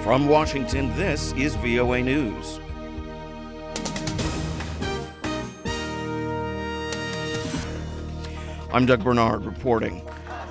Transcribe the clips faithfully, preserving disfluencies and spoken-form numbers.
From Washington, this is V O A News. I'm Doug Bernard reporting.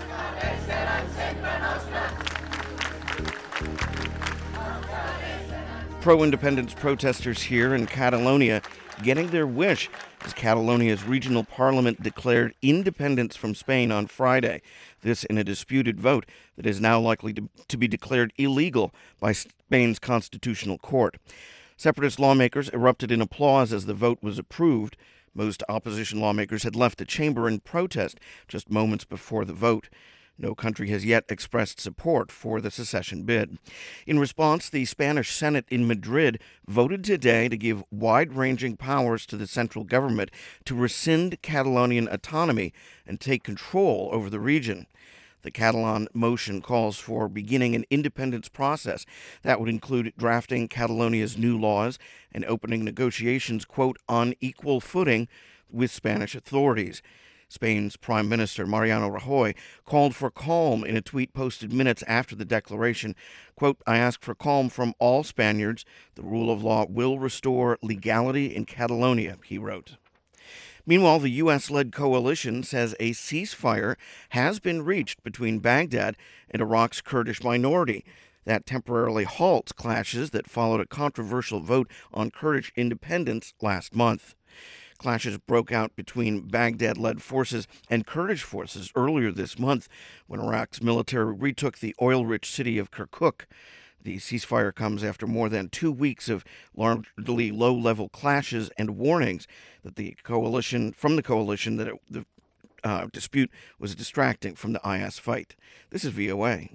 Pro-independence protesters here in Catalonia getting their wish as Catalonia's regional parliament declared independence from Spain on Friday. This in a disputed vote that is now likely to, to be declared illegal by Spain's constitutional court. Separatist lawmakers erupted in applause as the vote was approved. Most opposition lawmakers had left the chamber in protest just moments before the vote. No country has yet expressed support for the secession bid. In response, the Spanish Senate in Madrid voted today to give wide-ranging powers to the central government to rescind Catalonian autonomy and take control over the region. The Catalan motion calls for beginning an independence process that would include drafting Catalonia's new laws and opening negotiations, quote, on equal footing with Spanish authorities. Spain's Prime Minister Mariano Rajoy called for calm in a tweet posted minutes after the declaration. Quote, I ask for calm from all Spaniards. The rule of law will restore legality in Catalonia, he wrote. Meanwhile, the U S-led coalition says a ceasefire has been reached between Baghdad and Iraq's Kurdish minority. That temporarily halts clashes that followed a controversial vote on Kurdish independence last month. Clashes broke out between Baghdad-led forces and Kurdish forces earlier this month when Iraq's military retook the oil-rich city of Kirkuk. The ceasefire comes after more than two weeks of largely low-level clashes and warnings that the coalition from the coalition that it, the uh, dispute was distracting from the I S fight. This is V O A.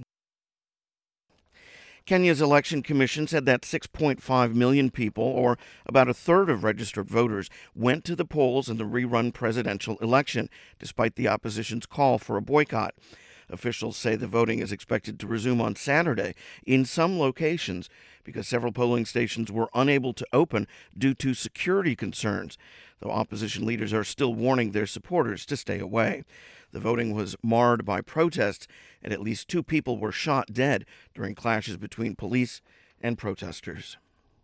Kenya's election commission said that six point five million people, or about a third of registered voters, went to the polls in the rerun presidential election, despite the opposition's call for a boycott. Officials say the voting is expected to resume on Saturday in some locations because several polling stations were unable to open due to security concerns, though opposition leaders are still warning their supporters to stay away. The voting was marred by protests, and at least two people were shot dead during clashes between police and protesters.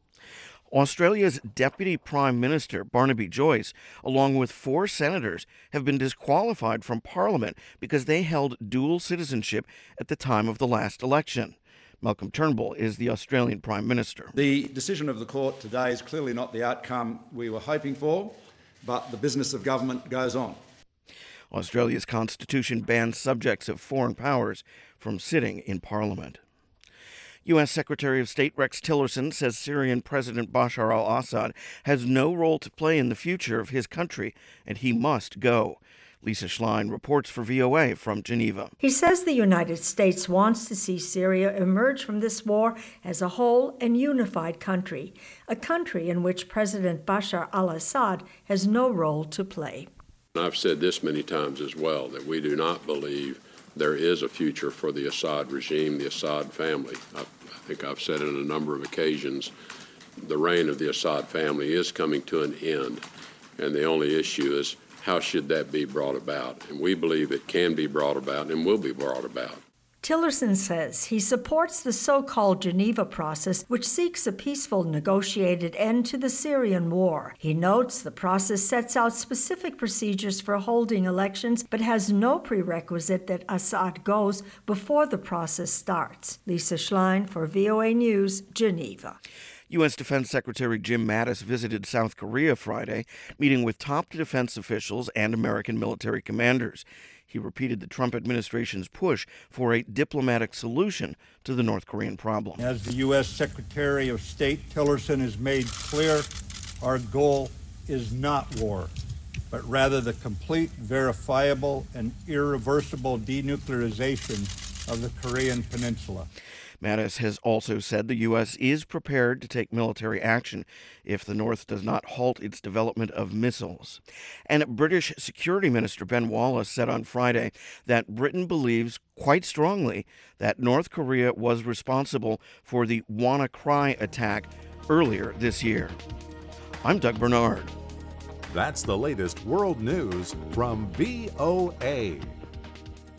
Australia's Deputy Prime Minister, Barnaby Joyce, along with four senators, have been disqualified from Parliament because they held dual citizenship at the time of the last election. Malcolm Turnbull is the Australian Prime Minister. The decision of the court today is clearly not the outcome we were hoping for, but the business of government goes on. Australia's constitution bans subjects of foreign powers from sitting in Parliament. U S Secretary of State Rex Tillerson says Syrian President Bashar al-Assad has no role to play in the future of his country, and he must go. Lisa Schlein reports for V O A from Geneva. He says the United States wants to see Syria emerge from this war as a whole and unified country, a country in which President Bashar al-Assad has no role to play. I've said this many times as well, that we do not believe there is a future for the Assad regime, the Assad family. I, I think I've said it on a number of occasions, the reign of the Assad family is coming to an end, and the only issue is how should that be brought about? And we believe it can be brought about and will be brought about. Tillerson says he supports the so-called Geneva process, which seeks a peaceful negotiated end to the Syrian war. He notes the process sets out specific procedures for holding elections, but has no prerequisite that Assad goes before the process starts. Lisa Schlein for V O A News, Geneva. U S Defense Secretary Jim Mattis visited South Korea Friday, meeting with top defense officials and American military commanders. He repeated the Trump administration's push for a diplomatic solution to the North Korean problem. As the U S Secretary of State Tillerson has made clear, our goal is not war, but rather the complete, verifiable, and irreversible denuclearization of the Korean Peninsula. Mattis has also said the U S is prepared to take military action if the North does not halt its development of missiles. And British Security Minister Ben Wallace said on Friday that Britain believes quite strongly that North Korea was responsible for the WannaCry attack earlier this year. I'm Doug Bernard. That's the latest world news from V O A.